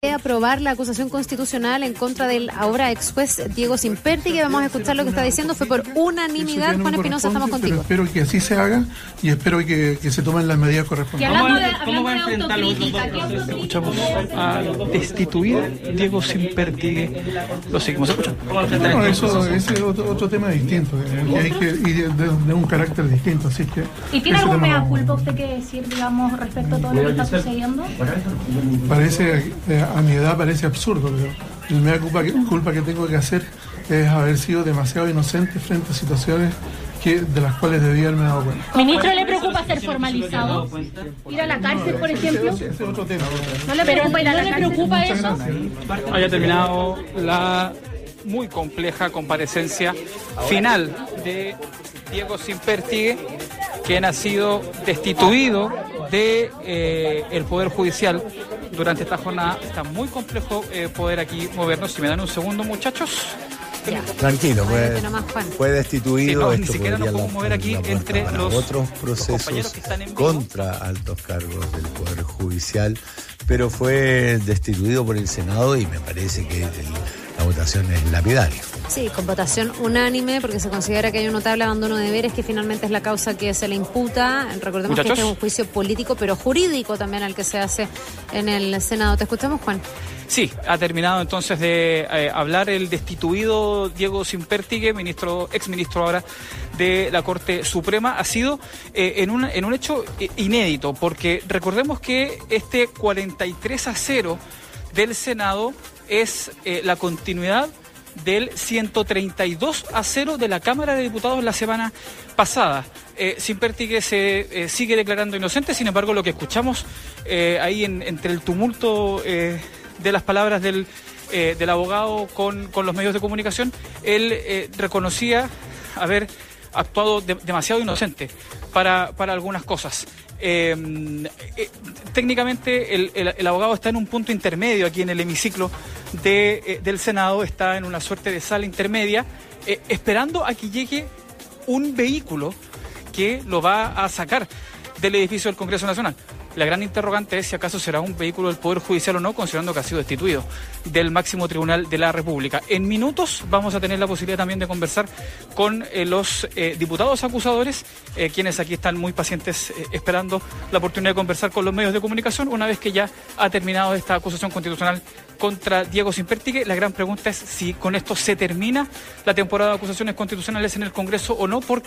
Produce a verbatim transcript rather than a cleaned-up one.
de aprobar la acusación constitucional en contra del ahora ex juez Diego Simperti, vamos a escuchar lo que está diciendo. Fue por unanimidad. No Juan Espinosa, estamos contigo. Espero que así se haga y espero que, que se tomen las medidas correspondientes. ¿Cómo, de, ¿Cómo va a enfrentar los dos procesos? Escuchamos al destituido Diego Simperti. Lo seguimos escuchando. Bueno, eso ese es otro, otro tema distinto, que hay que ir de, de un carácter distinto. Así que ¿Y tiene algún mea culpa usted que decir, digamos, respecto a todo lo que está sucediendo? Parece, eh, a mi edad parece absurdo, pero el mea culpa que, culpa que tengo que hacer es haber sido demasiado inocente frente a situaciones que, de las cuales debía haberme dado cuenta. ¿Ministro, le preocupa ser formalizado? ¿Ir a la cárcel, por ejemplo? Ese es otro tema. ¿No le preocupa ir a la cárcel? ¿No le preocupa eso? Haya terminado la muy compleja comparecencia final de Diego Simperti, quien ha sido destituido de eh, el Poder Judicial durante esta jornada. Está muy complejo eh, poder aquí movernos. Si me dan un segundo, muchachos. Ya. Tranquilo, fue, fue destituido. Sí, no, ni siquiera nos podemos mover aquí entre los otros procesos contra altos cargos del Poder Judicial, pero fue destituido por el Senado y me parece que el, la votación es lapidaria. Sí, con votación unánime, porque se considera que hay un notable abandono de deberes, que finalmente es la causa que se le imputa. Recordemos ¿Muchachos? que este es un juicio político, pero jurídico también al que se hace en el Senado. ¿Te escuchamos, Juan? Sí, ha terminado entonces de eh, hablar el destituido Diego Simperti, ministro, exministro ahora de la Corte Suprema. Ha sido eh, en, un, en un hecho eh, inédito, porque recordemos que este cuarenta y tres a cero del Senado es eh, la continuidad del ciento treinta y dos a cero de la Cámara de Diputados la semana pasada. Eh, Simperti que se eh, sigue declarando inocente, sin embargo lo que escuchamos eh, ahí en, entre el tumulto eh, de las palabras del, eh, del abogado con, con los medios de comunicación, él eh, reconocía haber actuado de, demasiado inocente para, para algunas cosas. Eh, eh, técnicamente el, el, el abogado está en un punto intermedio aquí en el hemiciclo de, eh, del Senado, está en una suerte de sala intermedia, eh, esperando a que llegue un vehículo que lo va a sacar del edificio del Congreso Nacional. La gran interrogante es si acaso será un vehículo del Poder Judicial o no, considerando que ha sido destituido del máximo tribunal de la República. En minutos vamos a tener la posibilidad también de conversar con eh, los eh, diputados acusadores, eh, quienes aquí están muy pacientes eh, esperando la oportunidad de conversar con los medios de comunicación una vez que ya ha terminado esta acusación constitucional contra Diego Simperti. La gran pregunta es si con esto se termina la temporada de acusaciones constitucionales en el Congreso o no, porque